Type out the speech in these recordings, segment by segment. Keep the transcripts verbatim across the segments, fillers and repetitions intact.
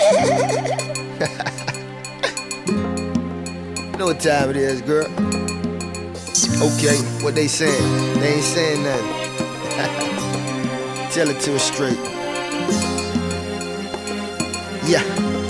Know what time it is, girl. Okay, what they saying? They ain't saying nothing. Tell it to us straight. Yeah.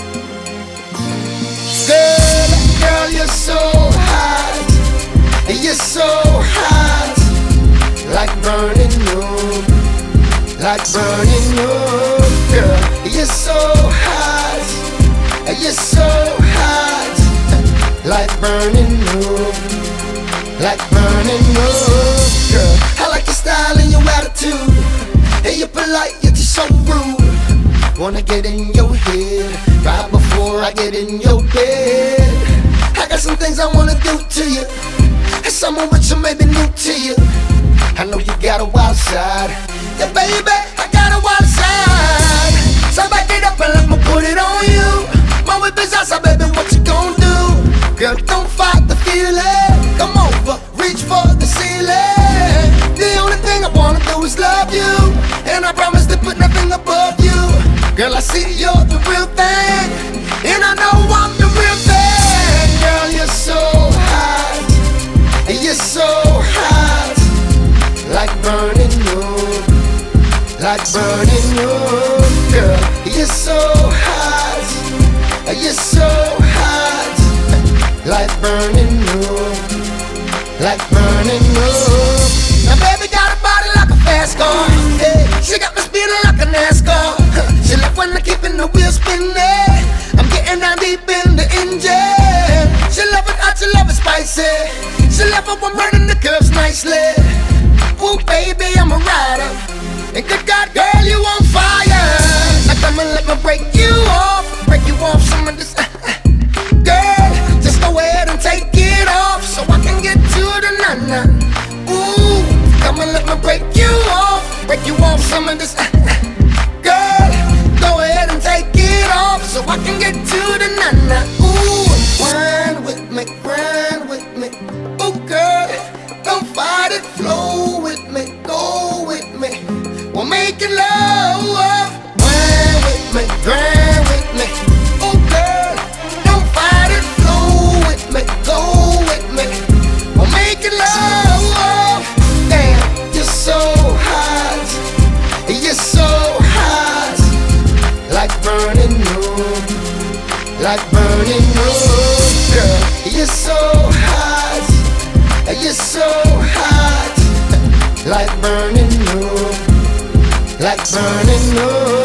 Girl, girl, you're so hot. You're so hot. Like burning wood. Like burning wood. Girl, you're so hot. You're so hot. Like burning wood. Like burning wood. Girl, I like your style and your attitude. And you're polite, yet you're so rude. Wanna get in your head right before I get in your bed. I got some things I wanna do to you. And someone with you may be new to you. I know you got a wild side. Yeah, baby, I got a wild side. So back it up and let me put it on you. My whip is outside, baby, what you gon' do? Girl, don't fight the feeling. Come over, reach for the ceiling. The only thing I wanna do is love you. And I promise to put nothing above you. Girl, I see you're the real thing. And I know I'm the real thing. Girl, you're so hot. You're so hot. Like burning wood. Like burning wood. Girl, you're so hot. You're so hot. Like burning wood. Like burning wood. Now baby got a body like a fast car. Hey, she got me speeding like a NASCAR. She love when I'm keeping the wheels spinning. I'm getting down deep in the engine. She love it hot, she love it spicy. She love it when I'm running the curves nicely. Ooh baby, I'm a rider. And good God, girl, you on fire. Now come and let me break you off. Break you off some of this. Girl, just go ahead and take it off so I can get to the na-na. Ooh, come and let me break you off. Break you off some of this. Girl, go ahead and take it off so I can get to the na-na. Ooh, grind with me, grind with me. Ooh, girl, don't fight it, flow with me, go with me. We're making love. Grind with me, grind with me. Ooh, girl, don't fight it, flow with me, go with me. We're making love. Damn, you're so hot. You're so hot. Like burning wood. Like burning wood. Girl, you're so hot. You're so hot. Like burning wood. Like burning wood.